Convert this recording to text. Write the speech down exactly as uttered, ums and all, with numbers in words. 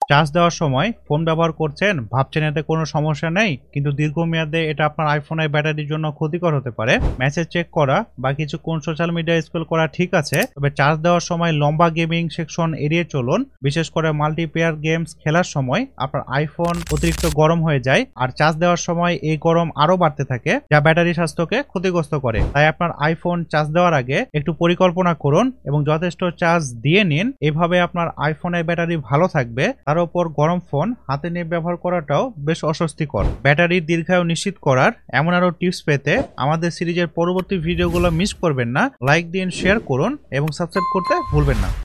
Charge দেওয়ার সময় phone ব্যবহার করছেন, ভাবছেন এতে কোনো সমস্যা নেই, কিন্তু দীর্ঘমেয়াদে এটা আপনার আইফোনের ব্যাটারির জন্য ক্ষতিকর হতে পারে। মেসেজ চেক করা বা কিছুক্ষণ সোশ্যাল মিডিয়া স্ক্রল করা ঠিক আছে, তবে চার্জ দেওয়ার সময় লম্বা গেমিং সেকশন এড়িয়ে চলুন। বিশেষ করে মাল্টিপ্লেয়ার গেমস খেলার সময় আপনার আইফোন অতিরিক্ত গরম হয়ে যায়, আর চার্জ দেওয়ার সময় এই গরম আরো বাড়তে থাকে, যা ব্যাটারি স্বাস্থ্যকে ক্ষতিগ্রস্ত করে। তাই আপনার আইফোন চার্জ দেওয়ার আগে একটু পরিকল্পনা করুন এবং যথেষ্ট চার্জ দিয়ে নিন। এভাবে আপনার আইফোনের ব্যাটারি ভালো থাকবে। তার উপর গরম ফোন হাতে নিয়ে ব্যবহার করাটাও বেশ অস্বস্তিকর। ব্যাটারির দীর্ঘায়ু নিশ্চিত করার এমন আরো টিপস পেতে আমাদের সিরিজের পরবর্তী ভিডিওগুলো মিস করবেন না। লাইক দিন, শেয়ার করুন এবং সাবস্ক্রাইব করতে ভুলবেন না।